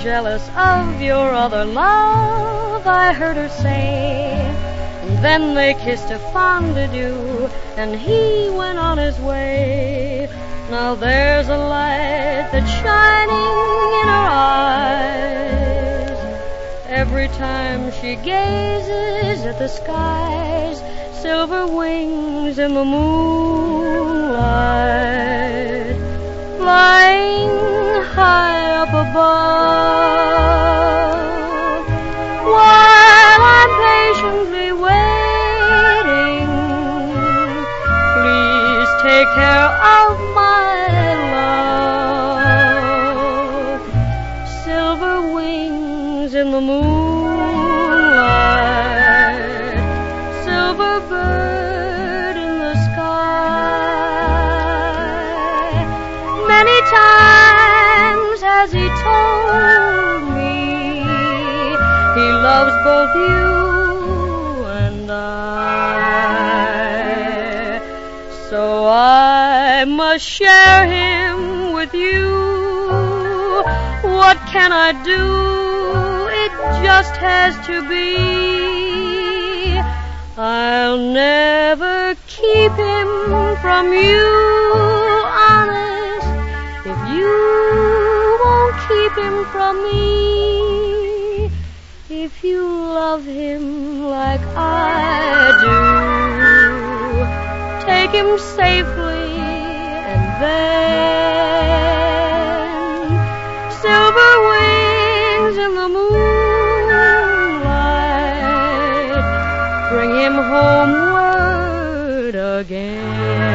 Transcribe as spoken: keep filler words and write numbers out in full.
jealous of your other love, I heard her say. And then they kissed a fond adieu, and he went on his way. Now there's a light that's shining in her eyes every time she gazes at the skies, silver wings in the moonlight, flying high up above, while I'm patiently waiting. Please take care of my love, silver wings in the moonlight, silver bird in the sky. Many times has he told me he loves both you and I, so I must share him with you. What can I do? It just has to be. I'll never keep him from you, honest, if you won't keep him from me. If you love him like I do, take him safely and then silver wings in the moonlight, bring him homeward again.